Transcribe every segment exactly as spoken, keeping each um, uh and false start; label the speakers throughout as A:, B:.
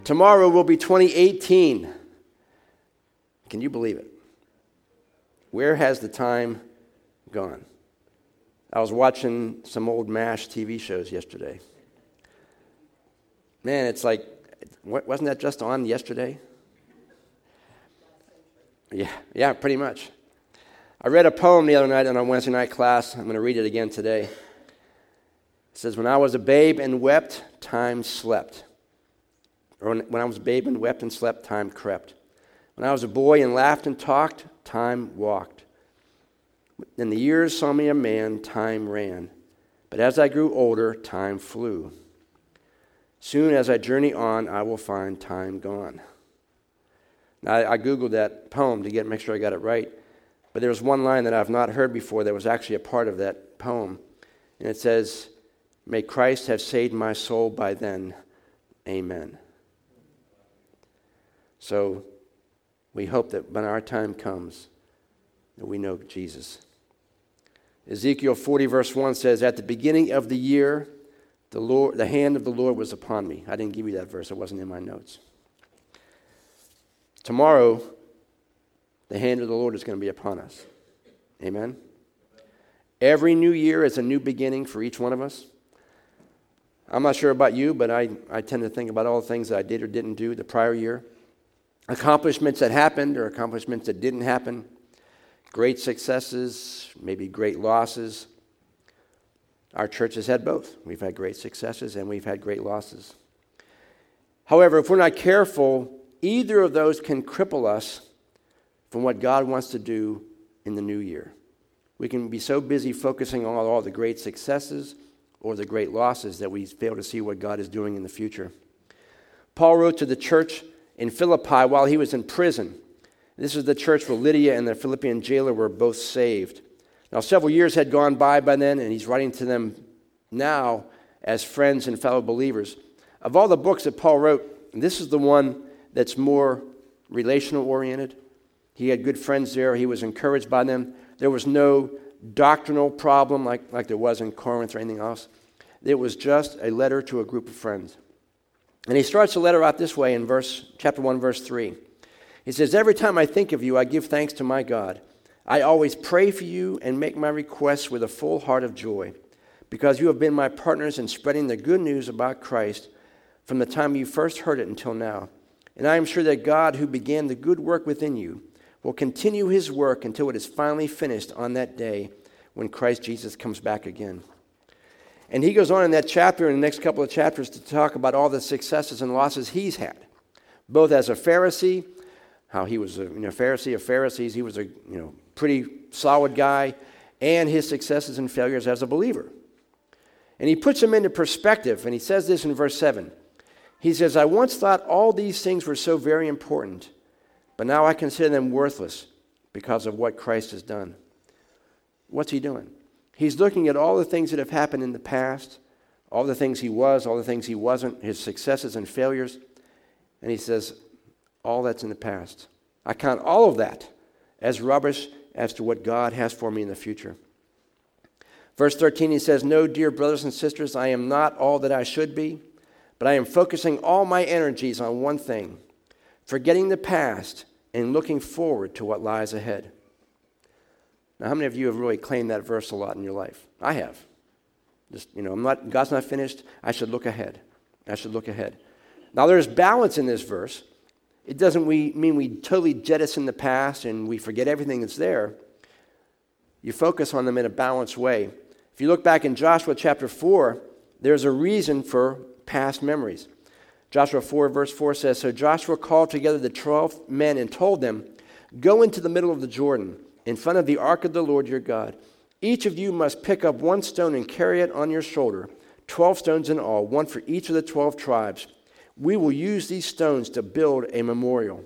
A: Tomorrow will be twenty eighteen. Can you believe it? Where has the time gone? I was watching some old MASH T V shows yesterday. Man, it's like, wasn't that just on yesterday? Yeah, yeah, pretty much. I read a poem the other night in our Wednesday night class. I'm going to read it again today. It says, when I was a babe and wept, time slept. Or when, when I was a babe and wept and slept, time crept. When I was a boy and laughed and talked, time walked. Then the years saw me a man, time ran. But as I grew older, time flew. Soon as I journey on, I will find time gone. Now, I, I Googled that poem to get make sure I got it right. But there was one line that I've not heard before that was actually a part of that poem. And it says, may Christ have saved my soul by then. Amen. So we hope that when our time comes, that we know Jesus. Ezekiel forty verse one says, at the beginning of the year, the Lord, the hand of the Lord was upon me. I didn't give you that verse. It wasn't in my notes. Tomorrow, the hand of the Lord is going to be upon us. Amen? Every new year is a new beginning for each one of us. I'm not sure about you, but I, I tend to think about all the things that I did or didn't do the prior year. Accomplishments that happened or accomplishments that didn't happen. Great successes, maybe great losses. Our church has had both. We've had great successes and we've had great losses. However, if we're not careful, either of those can cripple us from what God wants to do in the new year. We can be so busy focusing on all the great successes or the great losses that we fail to see what God is doing in the future. Paul wrote to the church in Philippi while he was in prison. This is the church where Lydia and the Philippian jailer were both saved. Now, several years had gone by by then, and he's writing to them now as friends and fellow believers. Of all the books that Paul wrote, this is the one that's more relational-oriented. He had good friends there. He was encouraged by them. There was no doctrinal problem like, like there was in Corinth or anything else. It was just a letter to a group of friends. And he starts the letter out this way in verse chapter one, verse three. He says, every time I think of you, I give thanks to my God. I always pray for you and make my requests with a full heart of joy, because you have been my partners in spreading the good news about Christ from the time you first heard it until now. And I am sure that God, who began the good work within you, will continue his work until it is finally finished on that day when Christ Jesus comes back again. And he goes on in that chapter, in the next couple of chapters, to talk about all the successes and losses he's had, both as a Pharisee, how he was a you know, Pharisee of Pharisees, he was a you know pretty solid guy, and his successes and failures as a believer. And he puts them into perspective, and he says this in verse seven. He says, I once thought all these things were so very important, but now I consider them worthless because of what Christ has done. What's he doing? He's looking at all the things that have happened in the past, all the things he was, all the things he wasn't, his successes and failures, and he says, all that's in the past. I count all of that as rubbish as to what God has for me in the future. Verse thirteen, he says, no, dear brothers and sisters, I am not all that I should be, but I am focusing all my energies on one thing, forgetting the past and looking forward to what lies ahead. Now, how many of you have really claimed that verse a lot in your life? I have. Just, you know, I'm not, God's not finished. I should look ahead. I should look ahead. Now, there's balance in this verse. It doesn't we mean we totally jettison the past and we forget everything that's there. You focus on them in a balanced way. If you look back in Joshua chapter four, there's a reason for past memories. Joshua four verse four says, so Joshua called together the twelve men and told them, go into the middle of the Jordan, in front of the ark of the Lord your God. Each of you must pick up one stone and carry it on your shoulder, twelve stones in all, one for each of the twelve tribes. We will use these stones to build a memorial.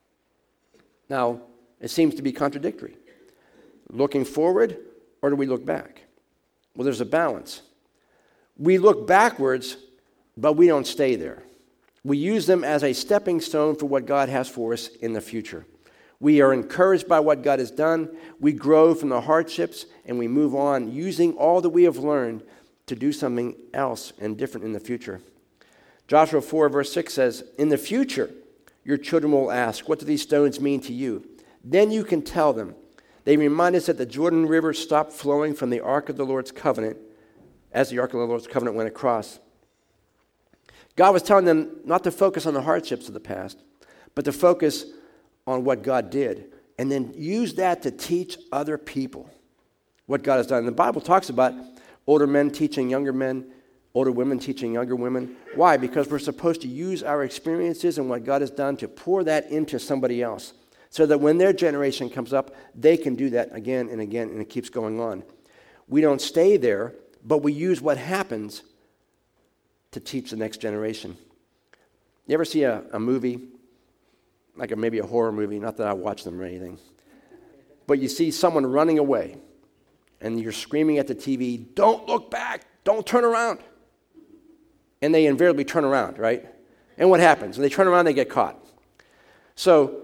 A: Now, it seems to be contradictory. Looking forward, or do we look back? Well, there's a balance. We look backwards, but we don't stay there. We use them as a stepping stone for what God has for us in the future. We are encouraged by what God has done. We grow from the hardships, and we move on, using all that we have learned to do something else and different in the future. Joshua four, verse six says, in the future, your children will ask, what do these stones mean to you? Then you can tell them. They remind us that the Jordan River stopped flowing from the Ark of the Lord's covenant as the Ark of the Lord's covenant went across. God was telling them not to focus on the hardships of the past, but to focus on what God did, and then use that to teach other people what God has done. And the Bible talks about older men teaching younger men, older women teaching younger women. Why? Because we're supposed to use our experiences and what God has done to pour that into somebody else, so that when their generation comes up, they can do that again and again, and it keeps going on. We don't stay there, but we use what happens to teach the next generation. You ever see a, a movie, like a, maybe a horror movie, not that I watch them or anything, but you see someone running away, and you're screaming at the T V, don't look back, don't turn around. And they invariably turn around, right? And what happens? When they turn around, they get caught. So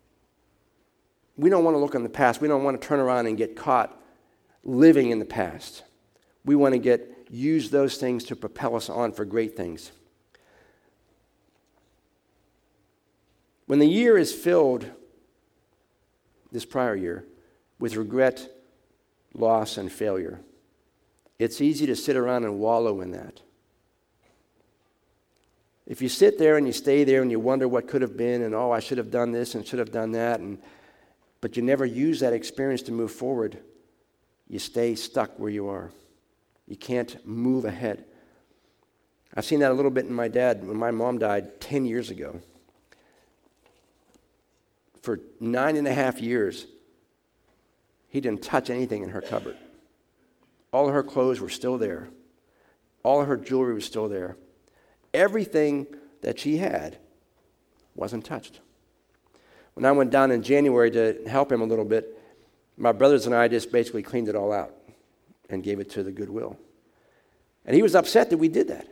A: we don't want to look on the past. We don't want to turn around and get caught living in the past. We want to get use those things to propel us on for great things. When the year is filled, this prior year, with regret, loss, and failure, it's easy to sit around and wallow in that. If you sit there and you stay there and you wonder what could have been, and oh, I should have done this and should have done that, and but you never use that experience to move forward, you stay stuck where you are. You can't move ahead. I've seen that a little bit in my dad when my mom died ten years ago. For nine and a half years, he didn't touch anything in her cupboard. All of her clothes were still there. All of her jewelry was still there. Everything that she had wasn't touched. When I went down in January to help him a little bit, my brothers and I just basically cleaned it all out and gave it to the Goodwill. And he was upset that we did that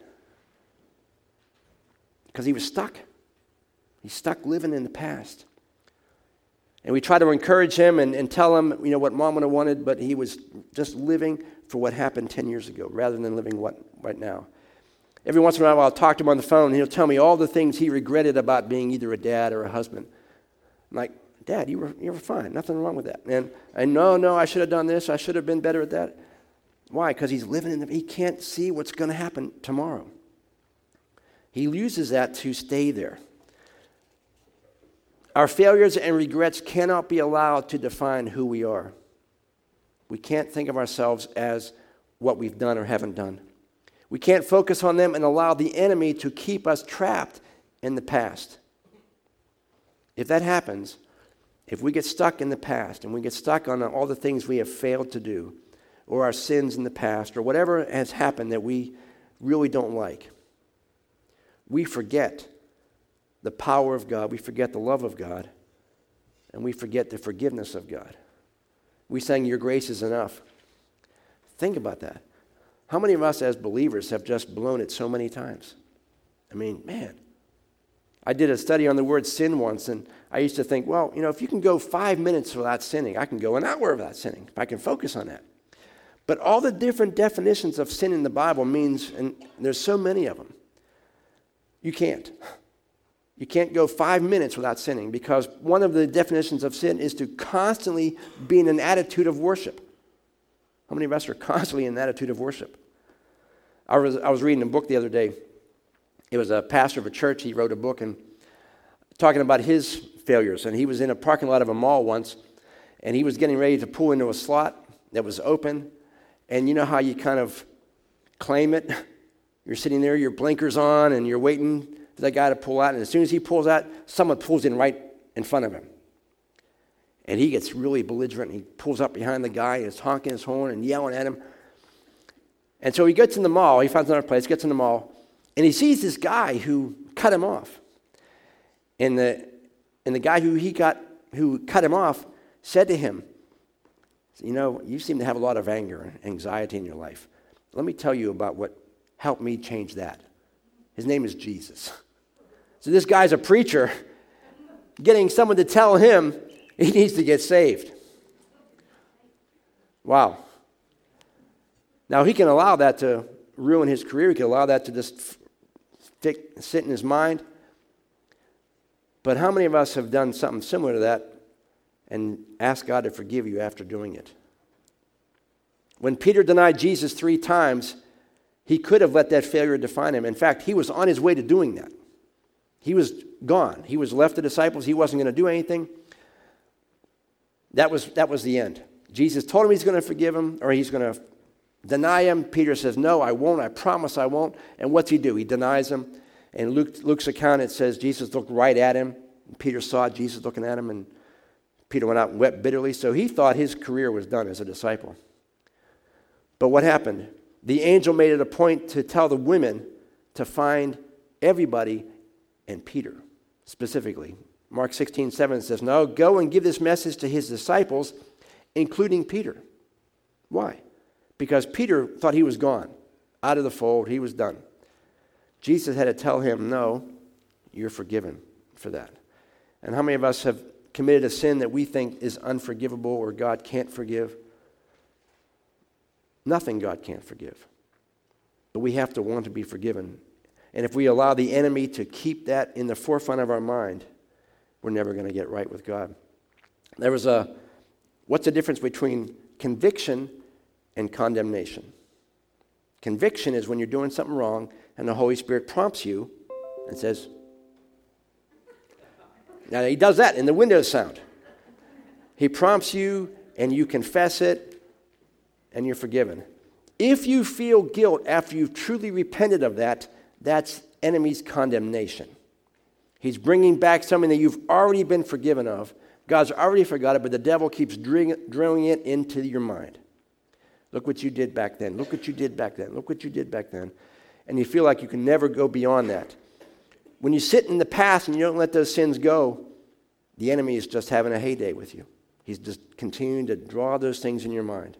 A: because he was stuck. He's stuck living in the past. And we tried to encourage him and, and tell him, you know, what mom would have wanted, but he was just living for what happened ten years ago rather than living what right now. Every once in a while, I'll talk to him on the phone, and he'll tell me all the things he regretted about being either a dad or a husband. I'm like, Dad, you were you were fine. Nothing wrong with that. And I no, no, I should have done this. I should have been better at that. Why? Because he's living in the, he can't see what's going to happen tomorrow. He uses that to stay there. Our failures and regrets cannot be allowed to define who we are. We can't think of ourselves as what we've done or haven't done. We can't focus on them and allow the enemy to keep us trapped in the past. If that happens, if we get stuck in the past and we get stuck on all the things we have failed to do, or our sins in the past, or whatever has happened that we really don't like, we forget the power of God, we forget the love of God, and we forget the forgiveness of God. We sang, your grace is enough. Think about that. How many of us as believers have just blown it so many times? I mean, man. I did a study on the word sin once, and I used to think, well, you know, if you can go five minutes without sinning, I can go an hour without sinning, if I can focus on that. But all the different definitions of sin in the Bible means, and there's so many of them, you can't. You can't go five minutes without sinning, because one of the definitions of sin is to constantly be in an attitude of worship. How many of us are constantly in an attitude of worship? I was, I was reading a book the other day. It was a pastor of a church. He wrote a book and talking about his failures. And he was in a parking lot of a mall once, and he was getting ready to pull into a slot that was open. And you know how you kind of claim it? You're sitting there, your blinkers on, and you're waiting for that guy to pull out. And as soon as he pulls out, someone pulls in right in front of him. And he gets really belligerent, and he pulls up behind the guy and is honking his horn and yelling at him. And so he gets in the mall. He finds another place, gets in the mall, and he sees this guy who cut him off. And the and the guy who he got who cut him off said to him, you know, you seem to have a lot of anger and anxiety in your life. Let me tell you about what helped me change that. His name is Jesus. So this guy's a preacher getting someone to tell him he needs to get saved. Wow. Now, he can allow that to ruin his career. He can allow that to just stick, sit in his mind. But how many of us have done something similar to that and asked God to forgive you after doing it? When Peter denied Jesus three times, he could have let that failure define him. In fact, he was on his way to doing that. He was gone. He was left the disciples. He wasn't going to do anything. That was, that was the end. Jesus told him he's going to forgive him, or he's going to deny him. Peter says, no, I won't. I promise I won't. And what's he do? He denies him. In Luke, Luke's account, it says Jesus looked right at him. Peter saw Jesus looking at him, and Peter went out and wept bitterly. So he thought his career was done as a disciple. But what happened? The angel made it a point to tell the women to find everybody and Peter specifically. Mark sixteen seven says, no, go and give this message to his disciples, including Peter. Why? Because Peter thought he was gone, out of the fold, he was done. Jesus had to tell him, no, you're forgiven for that. And how many of us have committed a sin that we think is unforgivable or God can't forgive? Nothing God can't forgive. But we have to want to be forgiven. And if we allow the enemy to keep that in the forefront of our mind, we're never going to get right with God. There was a, what's the difference between conviction and condemnation? Conviction is when you're doing something wrong and the Holy Spirit prompts you and says, now he does that in the Windows sound. He prompts you and you confess it and you're forgiven. If you feel guilt after you've truly repented of that, that's enemy's condemnation. He's bringing back something that you've already been forgiven of. God's already forgot it, but the devil keeps drilling it into your mind. Look what you did back then. Look what you did back then. Look what you did back then. And you feel like you can never go beyond that. When you sit in the past and you don't let those sins go, the enemy is just having a heyday with you. He's just continuing to draw those things in your mind.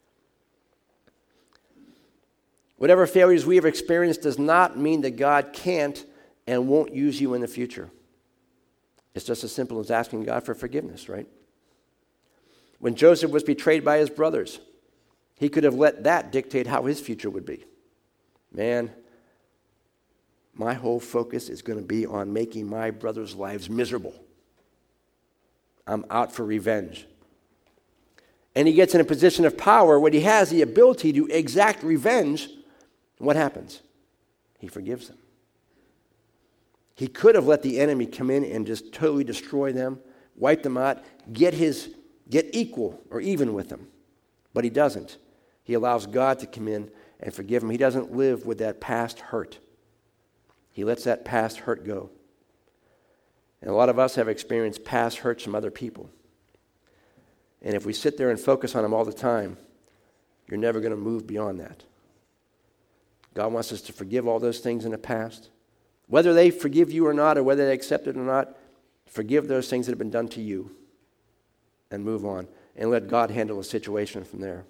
A: Whatever failures we have experienced does not mean that God can't and won't use you in the future. It's just as simple as asking God for forgiveness, right? When Joseph was betrayed by his brothers, he could have let that dictate how his future would be. Man, my whole focus is going to be on making my brothers' lives miserable. I'm out for revenge. And he gets in a position of power when he has the ability to exact revenge. What happens? He forgives them. He could have let the enemy come in and just totally destroy them, wipe them out, get his get equal or even with them. But he doesn't. He allows God to come in and forgive him. He doesn't live with that past hurt. He lets that past hurt go. And a lot of us have experienced past hurts from other people. And if we sit there and focus on them all the time, you're never going to move beyond that. God wants us to forgive all those things in the past. Whether they forgive you or not, or whether they accept it or not, forgive those things that have been done to you and move on and let God handle the situation from there.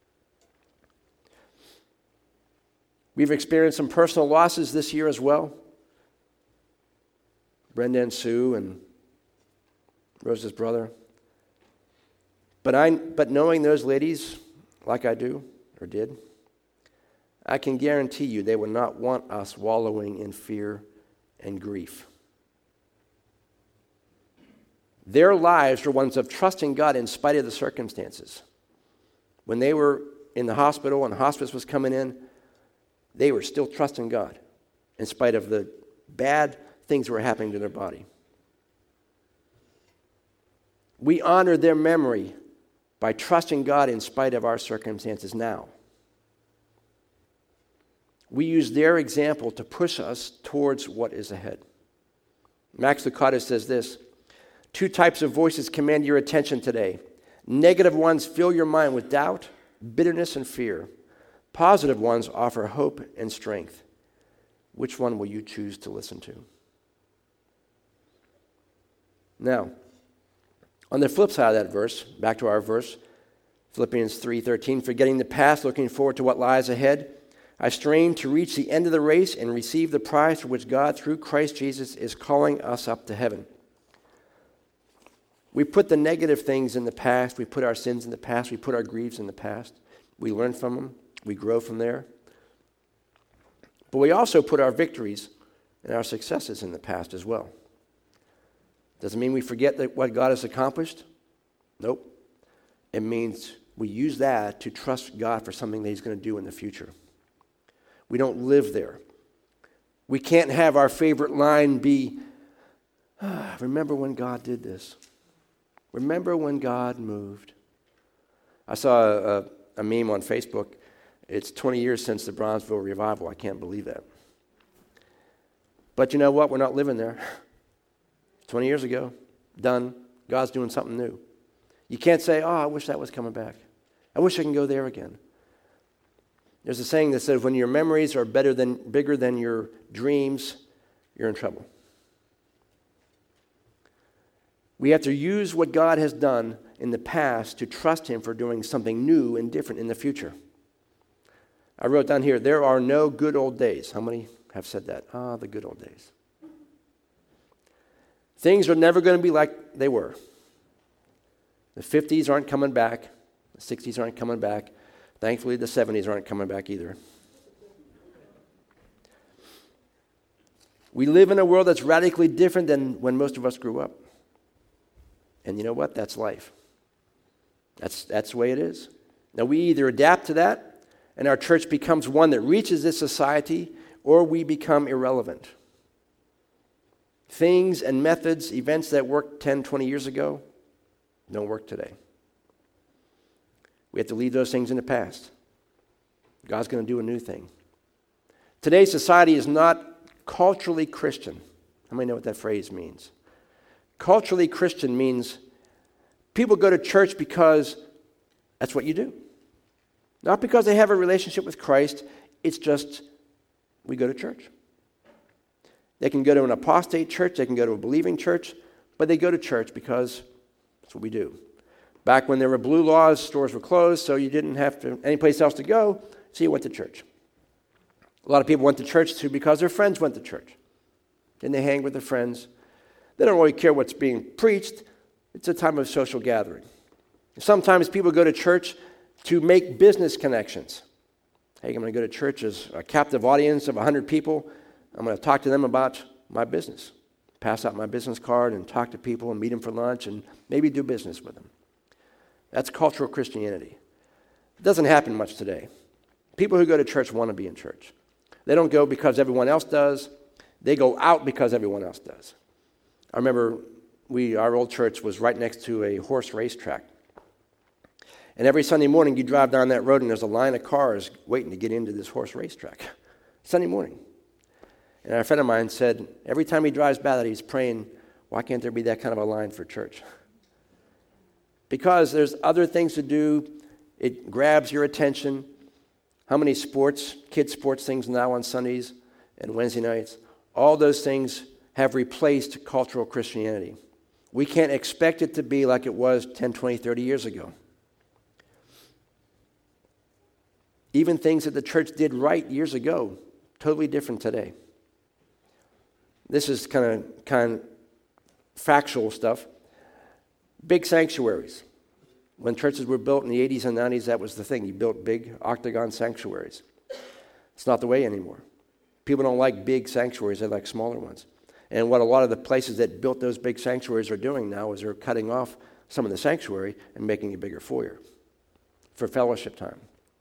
A: We've experienced some personal losses this year as well. Brenda and Sue and Rose's brother. But I, but knowing those ladies like I do or did, I can guarantee you they would not want us wallowing in fear and grief. Their lives were ones of trusting God in spite of the circumstances. When they were in the hospital and hospice was coming in, they were still trusting God in spite of the bad things that were happening to their body. We honor their memory by trusting God in spite of our circumstances now. We use their example to push us towards what is ahead. Max Lucado says this: two types of voices command your attention today. Negative ones fill your mind with doubt, bitterness, and fear. Positive ones offer hope and strength. Which one will you choose to listen to? Now, on the flip side of that verse, back to our verse, Philippians three thirteen, forgetting the past, looking forward to what lies ahead, I strain to reach the end of the race and receive the prize for which God, through Christ Jesus, is calling us up to heaven. We put the negative things in the past. We put our sins in the past. We put our griefs in the past. We learn from them. We grow from there. But we also put our victories and our successes in the past as well. Doesn't mean we forget that what God has accomplished. Nope. It means we use that to trust God for something that he's going to do in the future. We don't live there. We can't have our favorite line be, ah, remember when God did this. Remember when God moved. I saw a, a, a meme on Facebook. It's twenty years since the Bronzeville revival. I can't believe that. But you know what? We're not living there. twenty years ago, done. God's doing something new. You can't say, oh, I wish that was coming back. I wish I can go there again. There's a saying that says, when your memories are better than, bigger than your dreams, you're in trouble. We have to use what God has done in the past to trust him for doing something new and different in the future. I wrote down here, there are no good old days. How many have said that? Ah, the good old days. Things are never going to be like they were. The fifties aren't coming back. The sixties aren't coming back. Thankfully, the seventies aren't coming back either. We live in a world that's radically different than when most of us grew up. And you know what? That's life. That's, that's the way it is. Now, we either adapt to that, and our church becomes one that reaches this society, or we become irrelevant. Things and methods, events that worked ten, twenty years ago, don't work today. We have to leave those things in the past. God's going to do a new thing. Today's society is not culturally Christian. How many know what that phrase means? Culturally Christian means people go to church because that's what you do. Not because they have a relationship with Christ. It's just we go to church. They can go to an apostate church. They can go to a believing church. But they go to church because that's what we do. Back when there were blue laws, stores were closed, so you didn't have to any place else to go, so you went to church. A lot of people went to church too because their friends went to church. And they hang with their friends. They don't really care what's being preached. It's a time of social gathering. Sometimes people go to church to make business connections. Hey, I'm going to go to church as a captive audience of one hundred people. I'm going to talk to them about my business. Pass out my business card and talk to people and meet them for lunch and maybe do business with them. That's cultural Christianity. It doesn't happen much today. People who go to church want to be in church. They don't go because everyone else does. They go out because everyone else does. I remember we, our old church was right next to a horse racetrack. And every Sunday morning you drive down that road and there's a line of cars waiting to get into this horse racetrack. Sunday morning. And a friend of mine said, every time he drives by that, he's praying, why can't there be that kind of a line for church? Because there's other things to do. It grabs your attention. How many sports, kids' sports things now on Sundays and Wednesday nights? All those things have replaced cultural Christianity. We can't expect it to be like it was ten, twenty, thirty years ago. Even things that the church did right years ago, totally different today. This is kind of kind of factual stuff. Big sanctuaries. When churches were built in the eighties and nineties, that was the thing. You built big octagon sanctuaries. It's not the way anymore. People don't like big sanctuaries. They like smaller ones. And what a lot of the places that built those big sanctuaries are doing now is they're cutting off some of the sanctuary and making a bigger foyer for fellowship time.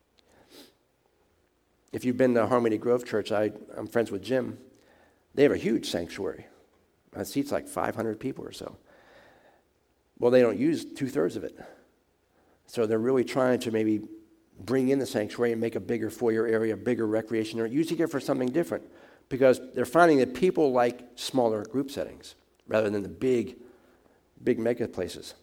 A: If you've been to Harmony Grove Church, I, I'm friends with Jim. They have a huge sanctuary. It seats like five hundred people or so. Well, they don't use two-thirds of it. So they're really trying to maybe bring in the sanctuary and make a bigger foyer area, a bigger recreation area, using it for something different because they're finding that people like smaller group settings rather than the big, big mega places.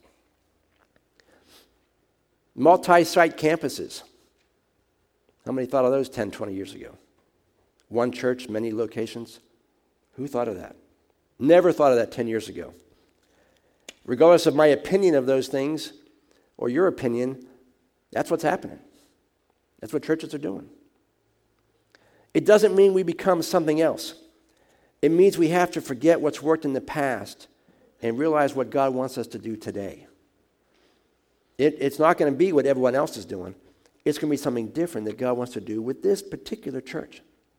A: Multi-site campuses. How many thought of those ten, twenty years ago? One church, many locations. Who thought of that? Never thought of that ten years ago. Regardless of my opinion of those things or your opinion, that's what's happening. That's what churches are doing. It doesn't mean we become something else. It means we have to forget what's worked in the past and realize what God wants us to do today. It, it's not going to be what everyone else is doing. It's going to be something different that God wants to do with this particular church.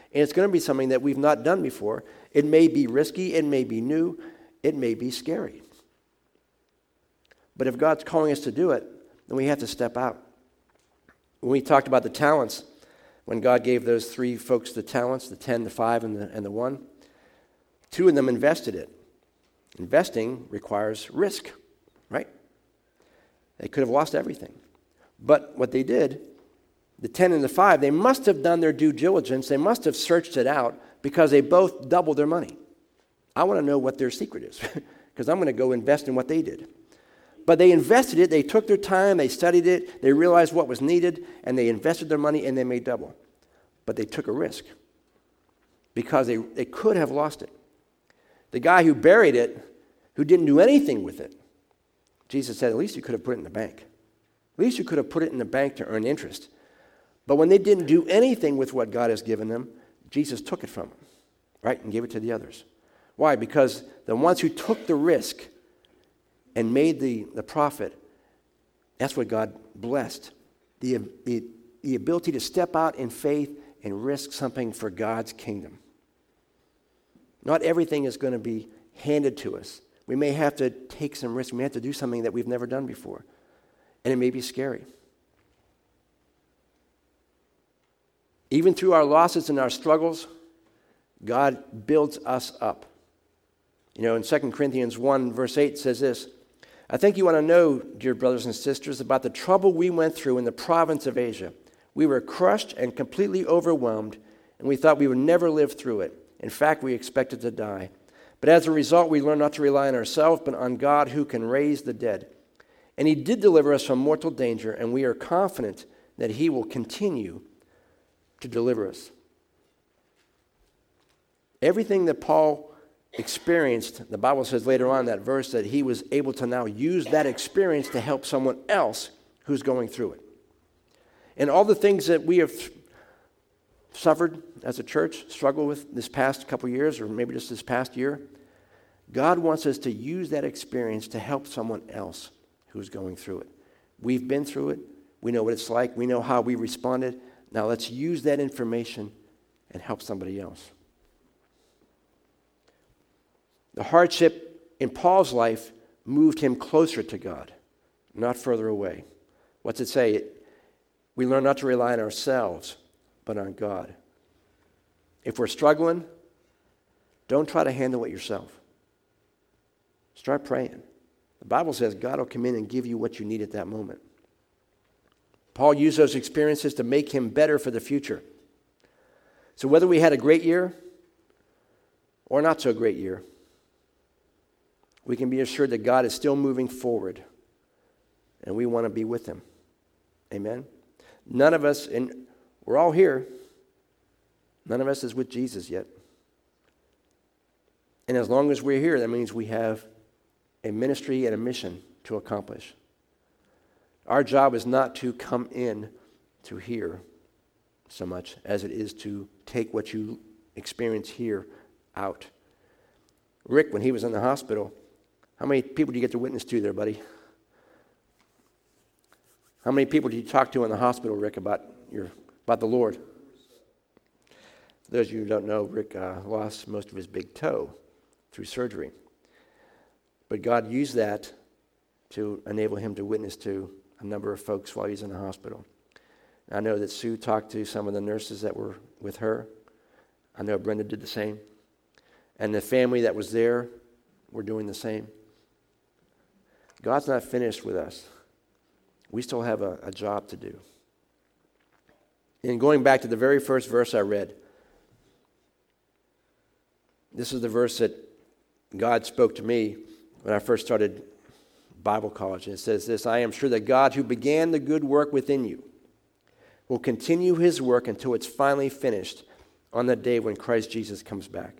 A: And it's going to be something that we've not done before. It may be risky. It may be new. It may be scary. But if God's calling us to do it, then we have to step out. When we talked about the talents, when God gave those three folks the talents, the ten, the five, and the, and the one, two of them invested it. Investing requires risk, right? They could have lost everything. But what they did, the ten and the five, they must have done their due diligence. They must have searched it out because they both doubled their money. I want to know what their secret is because I'm going to go invest in what they did. But they invested it. They took their time. They studied it. They realized what was needed, and they invested their money, and they made double. But they took a risk because they, they could have lost it. The guy who buried it, who didn't do anything with it, Jesus said, at least you could have put it in the bank. At least you could have put it in the bank to earn interest. But when they didn't do anything with what God has given them, Jesus took it from them, right, and gave it to the others. Why? Because the ones who took the risk and made the, the profit, that's what God blessed. The, the, the ability to step out in faith and risk something for God's kingdom. Not everything is going to be handed to us. We may have to take some risk. We may have to do something that we've never done before. And it may be scary. Even through our losses and our struggles, God builds us up. You know, in Second Corinthians one, verse eight says this, I think you want to know, dear brothers and sisters, about the trouble we went through in the province of Asia. We were crushed and completely overwhelmed, and we thought we would never live through it. In fact, we expected to die. But as a result, we learned not to rely on ourselves, but on God who can raise the dead. And he did deliver us from mortal danger, and we are confident that he will continue to deliver us. Everything that Paul experienced, the Bible says later on in that verse that he was able to now use that experience to help someone else who's going through it. And all the things that we have suffered as a church, struggled with this past couple years, or maybe just this past year, God wants us to use that experience to help someone else who's going through it. We've been through it. We know what it's like. We know how we responded. Now let's use that information and help somebody else. The hardship in Paul's life moved him closer to God, not further away. What's it say? We learn not to rely on ourselves, but on God. If we're struggling, don't try to handle it yourself. Start praying. The Bible says God will come in and give you what you need at that moment. Paul used those experiences to make him better for the future. So whether we had a great year or not so great year, we can be assured that God is still moving forward, and we want to be with him. Amen? None of us, and we're all here, none of us is with Jesus yet. And as long as we're here, that means we have a ministry and a mission to accomplish. Our job is not to come in to here so much as it is to take what you experience here out. Rick, when he was in the hospital, how many people did you get to witness to there, buddy? How many people did you talk to in the hospital, Rick, about your about the Lord? For those of you who don't know, Rick uh, lost most of his big toe through surgery. But God used that to enable him to witness to a number of folks while he was in the hospital. I know that Sue talked to some of the nurses that were with her. I know Brenda did the same. And the family that was there were doing the same. God's not finished with us. We still have a, a job to do. And going back to the very first verse I read, this is the verse that God spoke to me when I first started Bible college. And it says this, I am sure that God who began the good work within you will continue his work until it's finally finished on the day when Christ Jesus comes back.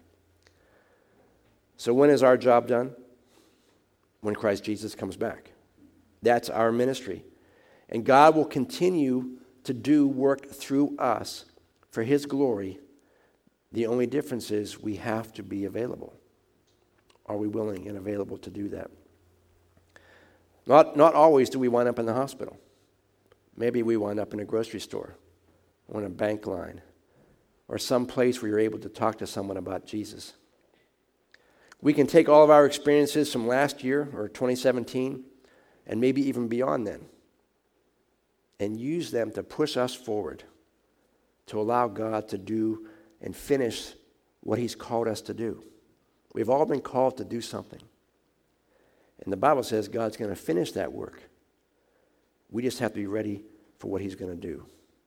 A: So when is our job done? When Christ Jesus comes back. That's our ministry. And God will continue to do work through us for his glory. The only difference is we have to be available. Are we willing and available to do that? Not, not always do we wind up in the hospital. Maybe we wind up in a grocery store or in a bank line or some place where you're able to talk to someone about Jesus. We can take all of our experiences from last year or twenty seventeen and maybe even beyond then and use them to push us forward, to allow God to do and finish what he's called us to do. We've all been called to do something. And the Bible says God's going to finish that work. We just have to be ready for what he's going to do.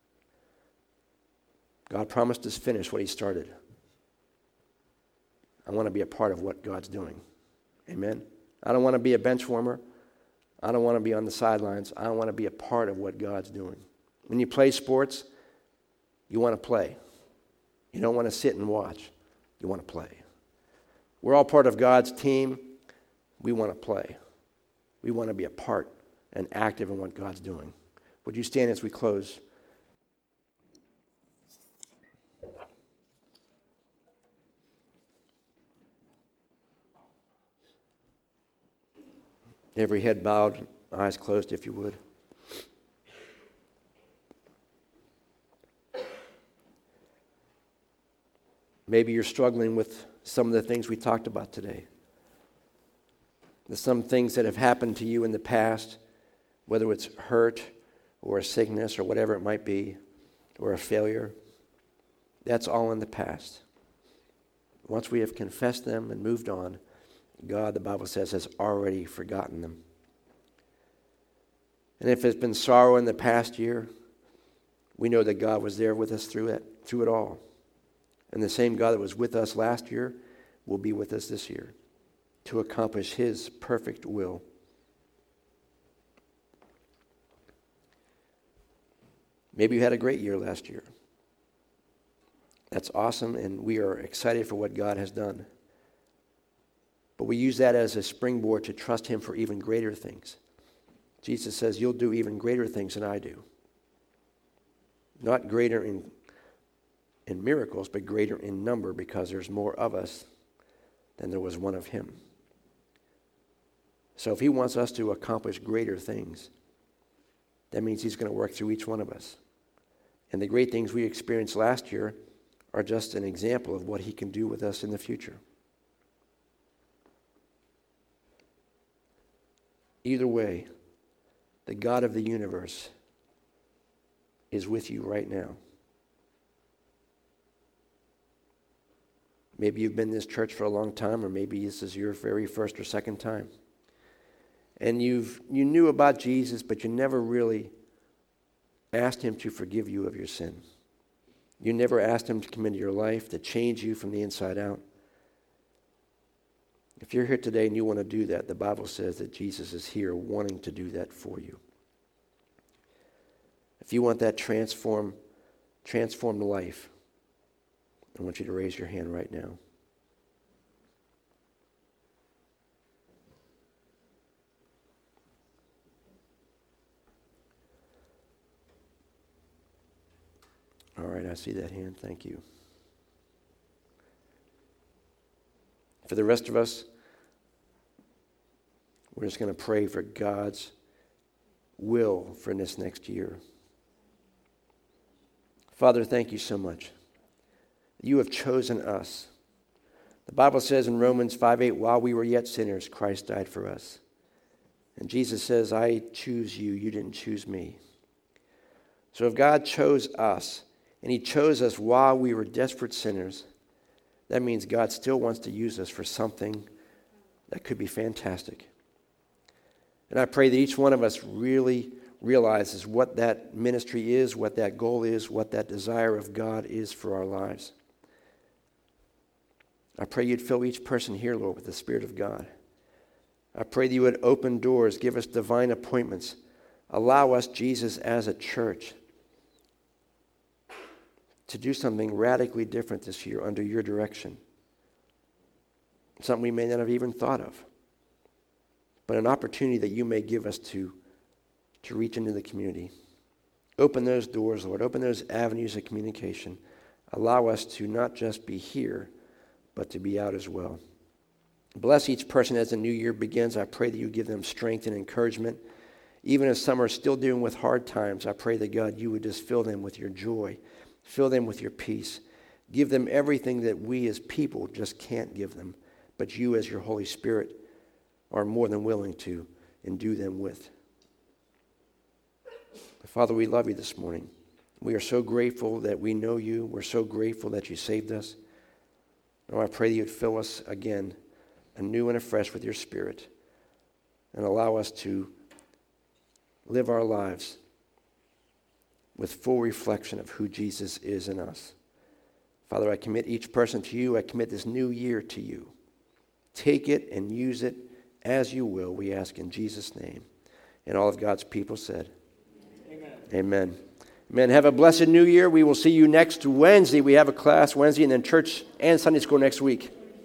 A: God promised us finish what he started. I want to be a part of what God's doing. Amen? I don't want to be a bench warmer. I don't want to be on the sidelines. I want to be a part of what God's doing. When you play sports, you want to play. You don't want to sit and watch. You want to play. We're all part of God's team. We want to play. We want to be a part and active in what God's doing. Would you stand as we close? Every head bowed, eyes closed, if you would. Maybe you're struggling with some of the things we talked about today. There's some things that have happened to you in the past, whether it's hurt or a sickness or whatever it might be, or a failure. That's all in the past. Once we have confessed them and moved on, God, the Bible says, has already forgotten them. And if there's been sorrow in the past year, we know that God was there with us through it, through it all. And the same God that was with us last year will be with us this year to accomplish his perfect will. Maybe you had a great year last year. That's awesome, and we are excited for what God has done. But we use that as a springboard to trust him for even greater things. Jesus says, you'll do even greater things than I do. Not greater in, in miracles, but greater in number, because there's more of us than there was one of him. So if he wants us to accomplish greater things, that means he's going to work through each one of us. And the great things we experienced last year are just an example of what he can do with us in the future. Either way, the God of the universe is with you right now. Maybe you've been in this church for a long time, or maybe this is your very first or second time. And you've you knew about Jesus, but you never really asked him to forgive you of your sin. You never asked him to come into your life, to change you from the inside out. If you're here today and you want to do that, the Bible says that Jesus is here wanting to do that for you. If you want that transform, transformed life, I want you to raise your hand right now. All right, I see that hand. Thank you. For the rest of us, we're just going to pray for God's will for this next year. Father, thank you so much. You have chosen us. The Bible says in Romans five eight, while we were yet sinners, Christ died for us. And Jesus says, I choose you, you didn't choose me. So if God chose us, and he chose us while we were desperate sinners, that means God still wants to use us for something that could be fantastic. And I pray that each one of us really realizes what that ministry is, what that goal is, what that desire of God is for our lives. I pray you'd fill each person here, Lord, with the Spirit of God. I pray that you would open doors, give us divine appointments. Allow us, Jesus, as a church, to do something radically different this year under your direction. Something we may not have even thought of. But an opportunity that you may give us to, to reach into the community. Open those doors, Lord. Open those avenues of communication. Allow us to not just be here, but to be out as well. Bless each person as the new year begins. I pray that you give them strength and encouragement. Even if some are still dealing with hard times, I pray that, God, you would just fill them with your joy. Fill them with your peace. Give them everything that we as people just can't give them, but you as your Holy Spirit are more than willing to endue them with. Father, we love you this morning. We are so grateful that we know you. We're so grateful that you saved us. Oh, I pray that you'd fill us again, anew and afresh with your Spirit, and allow us to live our lives with full reflection of who Jesus is in us. Father, I commit each person to you. I commit this new year to you. Take it and use it as you will, we ask in Jesus' name. And all of God's people said, Amen. Amen. Amen. Have a blessed new year. We will see you next Wednesday. We have a class Wednesday and then church and Sunday school next week.